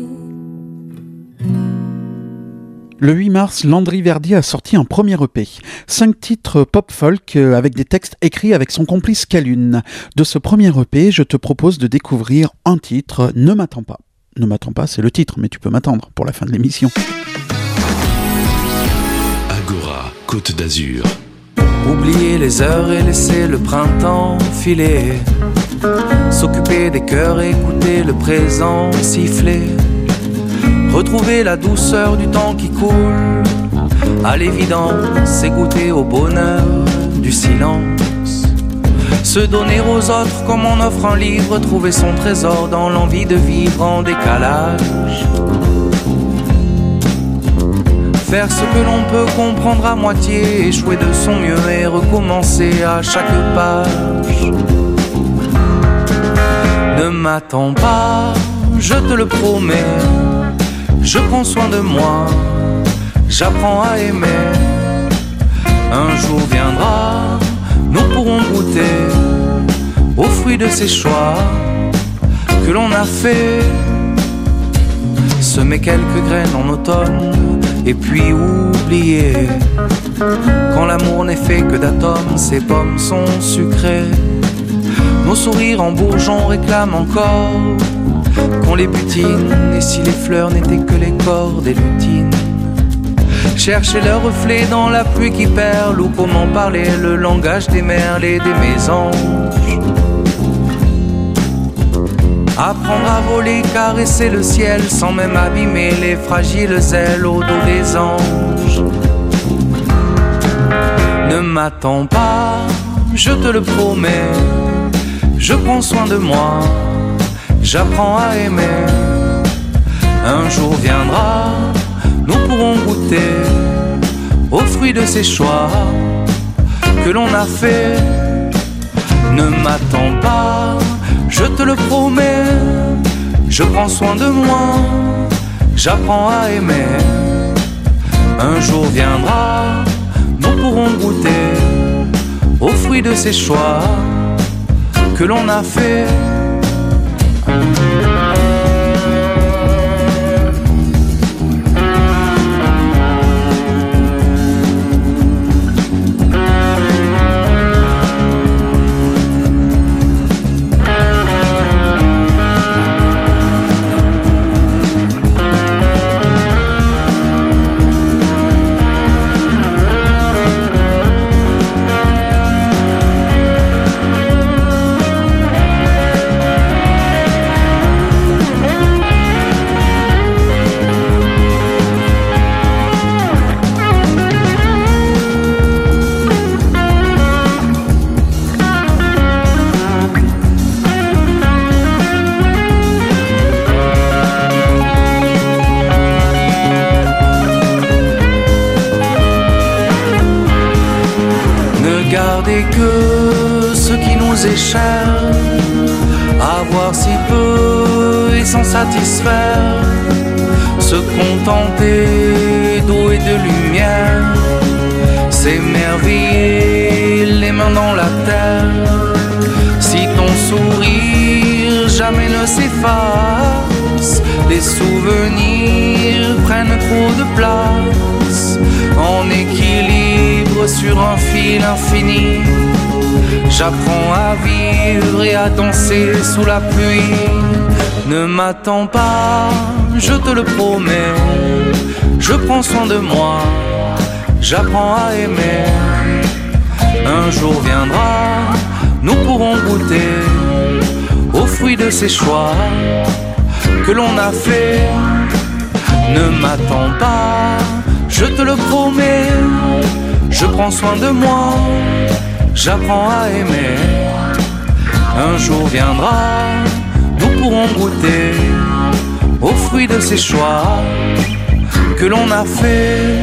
Le huit mars, Landry Verdi a sorti un premier E P. Cinq titres pop-folk avec des textes écrits avec son complice Calune. De ce premier E P, je te propose de découvrir un titre, Ne m'attends pas. Ne m'attends pas, c'est le titre, mais tu peux m'attendre pour la fin de l'émission. Agora, Côte d'Azur. Oublier les heures et laisser le printemps filer. S'occuper des cœurs, écouter le présent siffler. Retrouver la douceur du temps qui coule. À l'évidence, et goûter au bonheur du silence. Se donner aux autres comme on offre un livre. Trouver son trésor dans l'envie de vivre en décalage. Faire ce que l'on peut comprendre à moitié. Échouer de son mieux et recommencer à chaque page. Ne m'attends pas, je te le promets. Je prends soin de moi, j'apprends à aimer. Un jour viendra, nous pourrons goûter aux fruits de ces choix que l'on a fait. Semer quelques graines en automne et puis oublier. Quand l'amour n'est fait que d'atomes, ces pommes sont sucrées. Nos sourires en bourgeons réclament encore qu'on les butine. Et si les fleurs n'étaient que les corps des lutines. Chercher leur reflet dans la pluie qui perle. Ou comment parler le langage des merles et des mésanges. Apprendre à voler, caresser le ciel sans même abîmer les fragiles ailes au dos des anges. Ne m'attends pas, je te le promets. Je prends soin de moi, j'apprends à aimer. Un jour viendra, nous pourrons goûter aux fruits de ces choix que l'on a fait. Ne m'attends pas, je te le promets. Je prends soin de moi, j'apprends à aimer. Un jour viendra, nous pourrons goûter aux fruits de ces choix que l'on a fait. garder que ce qui nous est cher, avoir si peu et s'en satisfaire, se contenter d'eau et de lumière, s'émerveiller les mains dans la terre. Si ton sourire jamais ne s'efface, les souvenirs prennent trop de place. En équilibre sur un fil infini, j'apprends à vivre et à danser sous la pluie. Ne m'attends pas, je te le promets, je prends soin de moi, j'apprends à aimer. Un jour viendra, nous pourrons goûter aux fruits de ces choix que l'on a fait. Ne m'attends pas, je te le promets, je prends soin de moi, j'apprends à aimer. Un jour viendra, nous pourrons goûter aux fruits de ces choix que l'on a fait.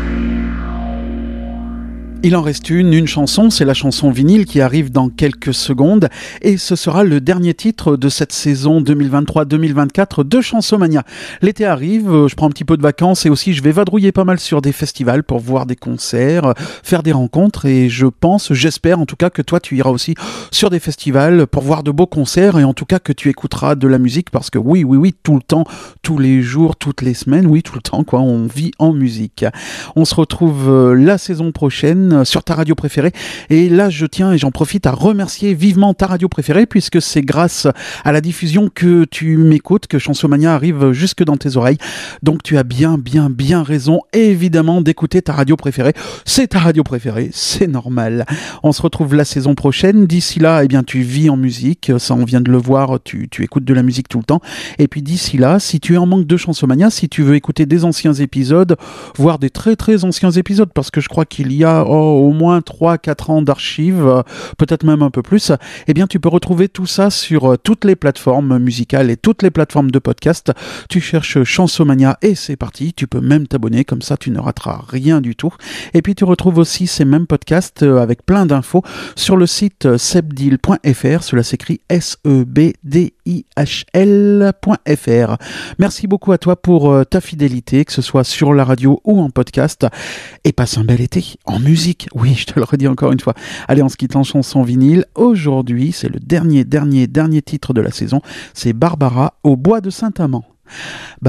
Il en reste une, une chanson, c'est la chanson vinyle qui arrive dans quelques secondes et ce sera le dernier titre de cette saison deux mille vingt-trois deux mille vingt-quatre de Chansomania. L'été arrive, je prends un petit peu de vacances et aussi je vais vadrouiller pas mal sur des festivals pour voir des concerts, faire des rencontres et je pense, j'espère en tout cas que toi tu iras aussi sur des festivals pour voir de beaux concerts et en tout cas que tu écouteras de la musique parce que oui, oui, oui, tout le temps, tous les jours, toutes les semaines, oui, tout le temps quoi, on vit en musique. On se retrouve la saison prochaine sur ta radio préférée et là je tiens et j'en profite à remercier vivement ta radio préférée puisque c'est grâce à la diffusion que tu m'écoutes que Chansomania arrive jusque dans tes oreilles, donc tu as bien bien bien raison évidemment d'écouter ta radio préférée, c'est ta radio préférée, c'est normal. On se retrouve la saison prochaine, d'ici là eh bien tu vis en musique, ça on vient de le voir, tu, tu écoutes de la musique tout le temps et puis d'ici là si tu es en manque de Chansomania, si tu veux écouter des anciens épisodes, voire des très très anciens épisodes parce que je crois qu'il y a oh, au moins trois quatre ans d'archives, peut-être même un peu plus, eh bien tu peux retrouver tout ça sur toutes les plateformes musicales et toutes les plateformes de podcast. Tu cherches Chansomania et c'est parti, tu peux même t'abonner, comme ça tu ne rateras rien du tout. Et puis tu retrouves aussi ces mêmes podcasts avec plein d'infos sur le site sebdil point f r, cela s'écrit S E B D I H L point F R. Merci beaucoup à toi pour ta fidélité, que ce soit sur la radio ou en podcast, et passe un bel été en musique. Oui, je te le redis encore une fois. Allez, on se quitte en chanson vinyle. Aujourd'hui, c'est le dernier, dernier, dernier titre de la saison. C'est Barbara au bois de Saint-Amand. Bye.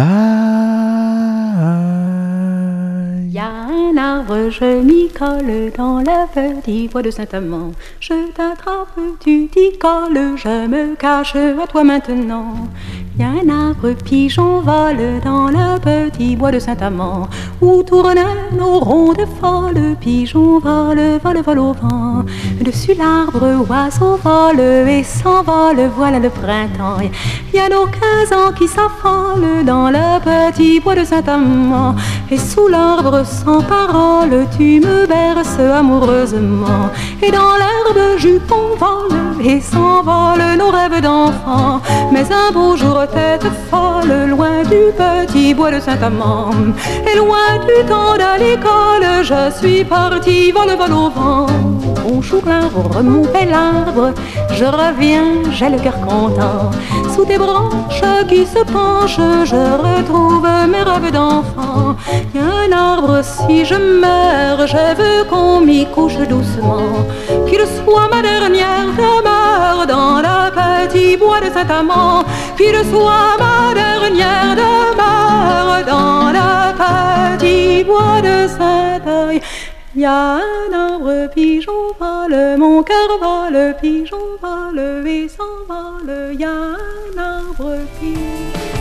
Y a un arbre, je m'y colle dans le petit bois de Saint-Amand. Je t'attrape, tu t'y colles, je me cache à toi maintenant. Y a un arbre, pigeon vole dans le petit bois de Saint-Amand, où tournent nos rondes folles, pigeon vole, vole, vole au vent. Dessus l'arbre, oiseau vole et s'envole, voilà le printemps. Y a nos quinze ans qui s'affolent dans le petit bois de Saint-Amand, et sous l'arbre sans parole, tu me berces amoureusement. Et dans l'herbe, jupon vole et s'envole nos rêves d'enfants. Mais un beau jour, tête folle, loin du petit bois de Saint-Amand, et loin du temps d'aller à l'école, je suis partie, vol, vol au vent. Bonjour l'arbre, mon bel arbre, je reviens, j'ai le cœur content. Sous tes branches qui se penchent, je retrouve mes rêves d'enfant. Y a un arbre, si je meurs, je veux qu'on m'y couche doucement, qu'il soit ma dernière demeure dans le petit bois de Saint-Amand, qu'il soit ma dernière demeure dans le petit bois de Saint-Amand. Y a un arbre, pigeon vole, mon cœur vole, pigeon vole et s'envole. Y a un arbre, pigeon